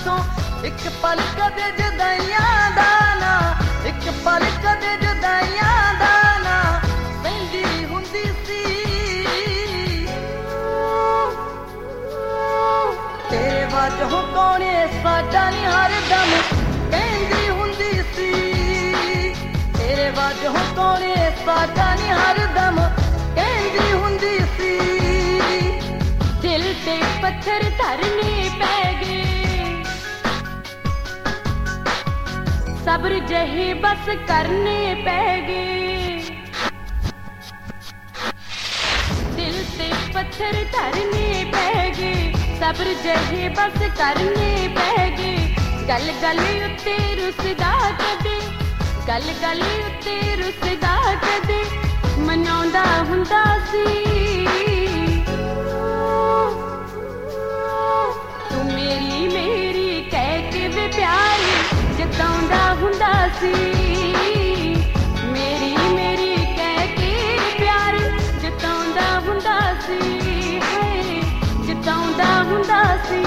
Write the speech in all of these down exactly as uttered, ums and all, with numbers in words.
ਤੋਂ ਇੱਕ ਪਲ ਕਦੇ ਜੁਦਾਈਆਂ ਦਾ ਨਾ, ਇੱਕ ਪਲ ਕਦੇ ਜੁਦਾਈਆਂ ਦਾ ਨਾ ਸਹਿੰਦੀ ਹੁੰਦੀ ਸੀ। ਤੇਰੇ ਵਾਜੋਂ ਕੋਣੇ ਸਾਡਾ ਨੀ ਹਰਦਮ ਕਹਿੰਦੀ ਹੁੰਦੀ ਸੀ। ਤੇਰੇ ਵਾਜੋਂ ਕੋਣੇ ਸਾਡਾ ਨੀ ਹਰਦਮ ਕਹਿੰਦੀ ਹੁੰਦੀ ਸੀ। ਦਿਲ ਤੇ ਪੱਥਰ ਧਰਨੇ ਪੈ ਗਏ, ਸਬਰ ਜਹੀ ਬਸ ਕਰਨੇ ਪੈ ਗਏ। ਦਿਲ ਤੇ ਪੱਥਰ ਧਰਨੇ ਪੈ ਗਏ, ਸਬਰ ਜਹੀ ਬਸ ਕਰਨੇ ਪੈ ਗਏ। ਗੱਲ ਗੱਲ ਉੱਤੇ ਰੁੱਸਦਾ ਕਦੇ, ਗੱਲ ਗੱਲ ਉੱਤੇ ਰੁੱਸਦਾ ਕਦੇ ਮਨਾਉਂਦਾ ਹੁੰਦਾ ਸੀ। ਤੂੰ ਮੇਰੀ ਮੇਰੀ ਕਹਿ ਕੇ ਵੀ ਪਿਆਰ ਜਤਾਉਂਦਾ ਹੁੰਦਾ ਸੀ। ਮੇਰੀ ਮੇਰੀ ਕਹਿ ਕੇ ਪਿਆਰ ਜਤਾਉਂਦਾ ਹੁੰਦਾ ਸੀ, ਹੈ ਜਤਾਉਂਦਾ ਹੁੰਦਾ ਸੀ।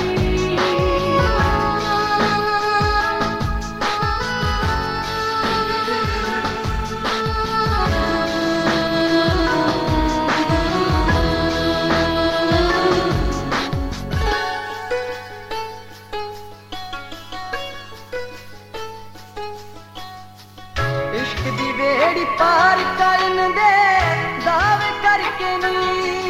इश्क दी बेड़ी पार करन दे दावे करके नी,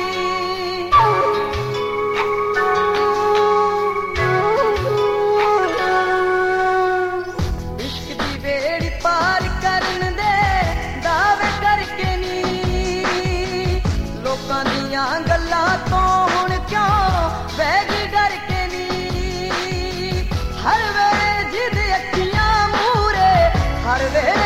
इश्क दी बेड़ी पार करन दे दावे करके नी। लोकां दियां गल्लां तो हुण क्यों बैग डर के नी। हर वेले जिद अखियां मूरे, हर वेले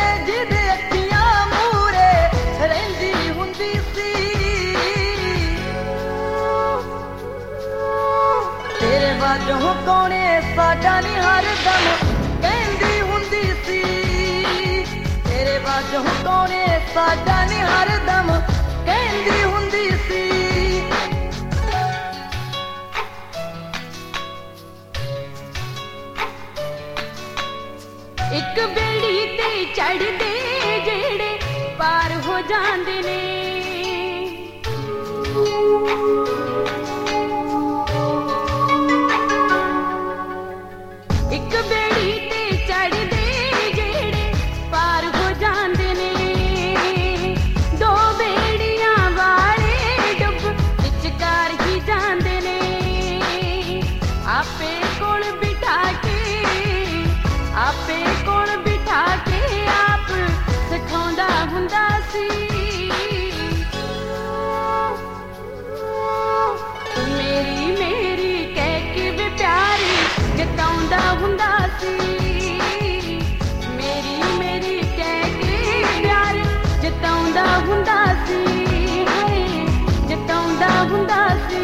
ਵਾਜੋਂ ਕੋਣੇ ਸਾਡਾ ਨੀ ਹਰਦਮ ਕਹਿੰਦੀ ਹੁੰਦੀ ਸੀ। ਤੇਰੇ ਵਾਜੋਂ ਕੋਣੇ ਸਾਡਾ ਨੀ ਹਰਦਮ ਕਹਿੰਦੀ ਹੁੰਦੀ ਸੀ। ਇੱਕ ਬੇੜੀ ਤੇ ਚੜਦੇ ਜਿਹੜੇ ਪਾਰ ਹੋ ਜਾਂਦੇ ਨੇ, ਇੱਕ ਬੇੜੀ ਤੇ ਚੜਦੇ ਜਿਹੜੇ ਪਾਰ ਹੋ ਜਾਂਦੇ ਨੇ। ਦੋ ਬੇੜੀਆਂ ਵਾਲੇ ਡੁੱਬ ਵਿਚਕਾਰ ਹੀ ਜਾਂਦੇ ਨੇ। ਆਪੇ ਕੋਲ ਬਿਠਾ ਕੇ, ਆਪੇ ਕੋਲ ਬਿਠਾ ਕੇ ਆਪ ਸਿਖਾਉਂਦਾ ਹੁੰਦਾ ਸੀ। ਮੇਰੀ ਮੇਰੀ ਕਹਿ ਕੇ ਵੀ ਪਿਆਰ ਜਤਾਉਂਦਾ ਹੁੰਦਾ ਸੀ। ਮੇਰੀ ਮੇਰੀ ਕਹਿ ਕੇ ਪਿਆਰ ਜਤਾਉਂਦਾ ਹੁੰਦਾ ਸੀ, ਹੈ ਜਤਾਉਂਦਾ ਹੁੰਦਾ ਸੀ।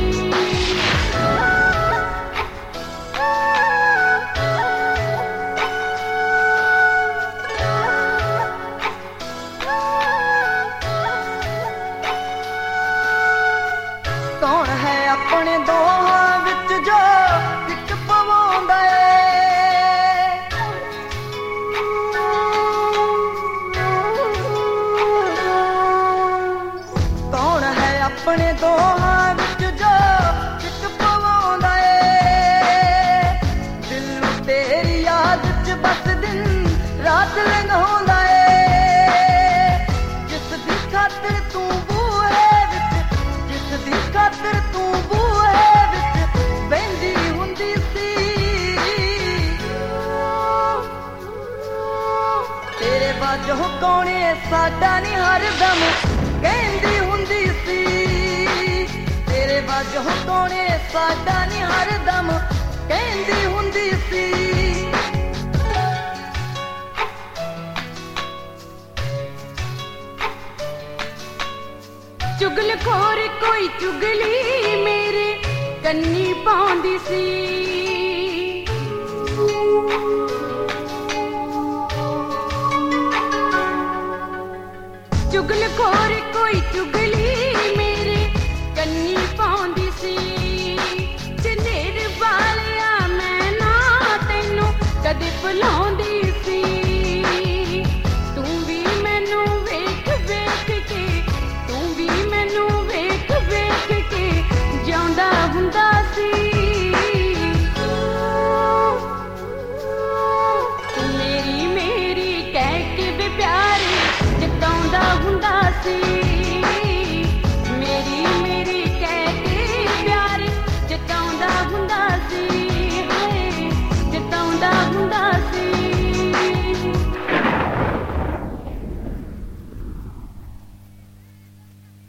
ਕੌਣ ਹੈ ਆਪਣੇ ਦੋਹਾਂ ਵਿੱਚ ਜੋ ਇੱਕ ਪਵਾਉਂਦਾ ਏ। ਕੌਣ ਹੈ ਆਪਣੇ ਦੋਹਾਂ ਵਿੱਚ ਜੋ ਇੱਕ ਪਵਾਉਂਦਾ ਏ। ਦਿਲ ਨੂੰ ਤੇਰੀ ਯਾਦ ਚ ਬਸ ਦਿਨ ਰਾਤ ਲੰਘਾਉਂਦਾ ਏ। ਜਿਸ ਦੀ ਖਾਤਰ ਤੂੰ ਬੂਹੇ ਵਿੱਚ, ਜਿਸ ਦੀ ਖਾਤਰ ਤੂੰ ਬੂਹੇ ਵਿੱਚ ਬਹਿੰਦੀ ਹੁੰਦੀ ਸੀ। ਤੇਰੇ ਵਾਜੋਂ ਕੋਣੇ ਸਾਡਾ ਨੀ ਹਰਦਮ ਕਹਿੰਦੀ ਹੁੰਦੀ ਸੀ। ਤੇਰੇ ਵਾਜੋਂ ਕੋਣੇ ਸਾਡਾ ਨੀ ਹਰਦਮ ਕਹਿੰਦੀ ਹੁੰਦੀ ਸੀ। ਚੁਗਲਖੋਰ ਕੋਈ ਚੁਗਲੀ ਮੇਰੇ ਕੰਨੀ ਪਾਉਂਦੀ ਸੀ।